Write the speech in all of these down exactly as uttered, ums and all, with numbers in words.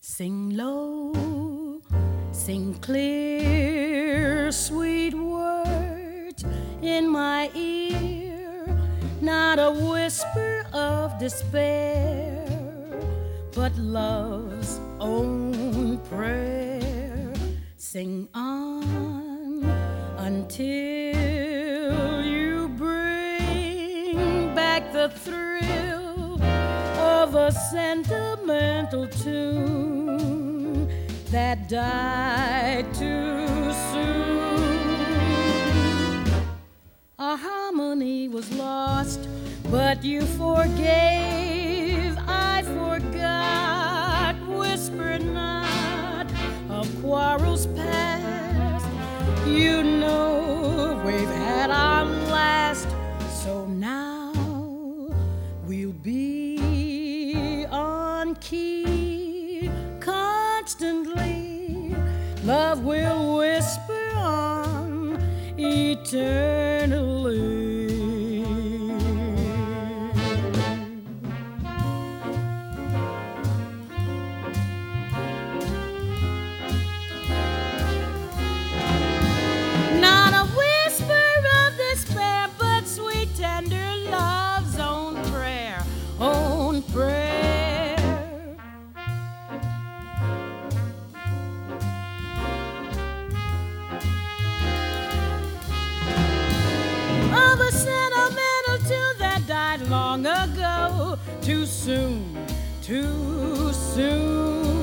Sing low, sing clear, sweet words in my ear, not a whisper of despair, but love's own prayer. Sing on until you bring back the thrill of a sentimental tune that died too soon. Our harmony was lost, but you forgave, I forgot. Whisper not of quarrels past. You know we've had our last, so now we'll be on key constantly. Love will whisper on eternally. Not a whisper of despair, but sweet tender love's own prayer, own prayer. Of a sentimental tune that died long ago, too soon, too soon.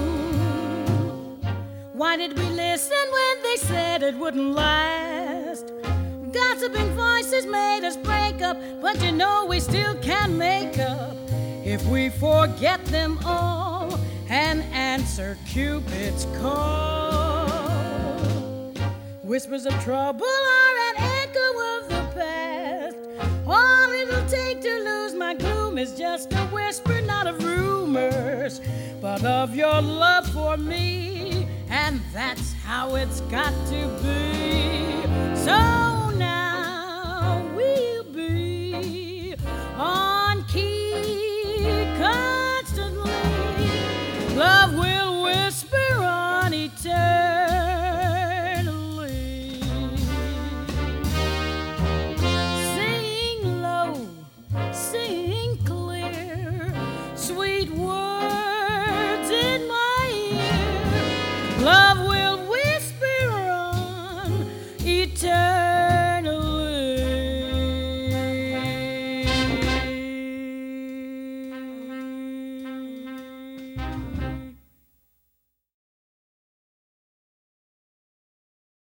Why did we listen when they said it wouldn't last? Gossiping voices made us break up, but you know we still can make up if we forget them all and answer Cupid's call. Whispers of trouble are an echo of the past. All it'll take to lose my gloom is just a whisper, not of rumors, but of your love for me, and that's how it's got to be. So now we'll be on key constantly. Love will